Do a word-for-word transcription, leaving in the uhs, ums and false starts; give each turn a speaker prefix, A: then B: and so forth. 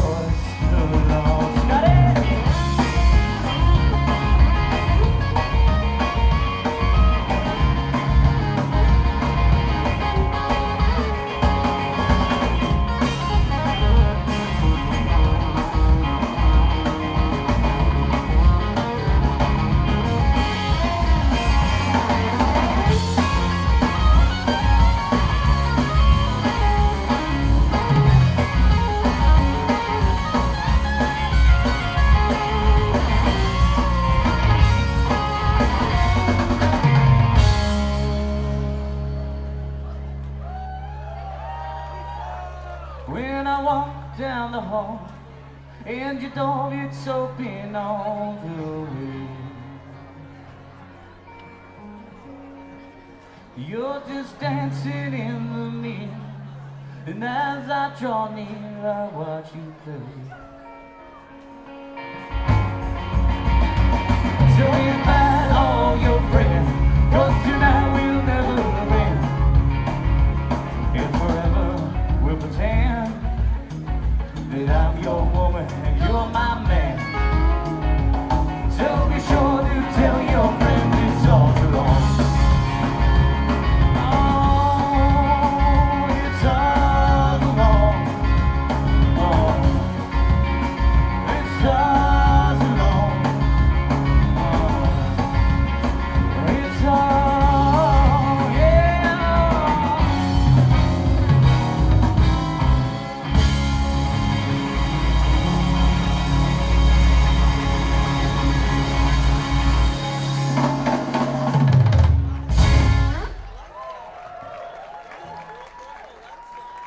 A: voice alone. Got it? When I walk down the hall and your door it's open all the way, you're just dancing in the mirror, and as I draw near I watch you play. So invite all your friends, 'cause tonight we'll never end, and forever we'll pretend that I'm your woman and you're my man.